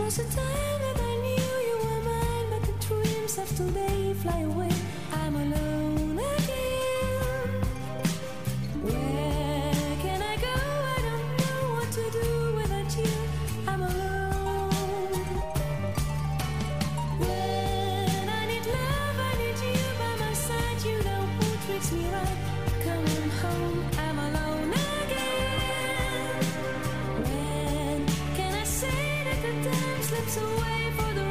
was a time that I knew you were mine, but the dreams of today fly away. I'm alone again. Where can I go? I don't know what to do without you. I'm alone. When I need love, I need you by my side. You know who treats me right. Come on home, I'm alone again. When can I say that the time slips away for the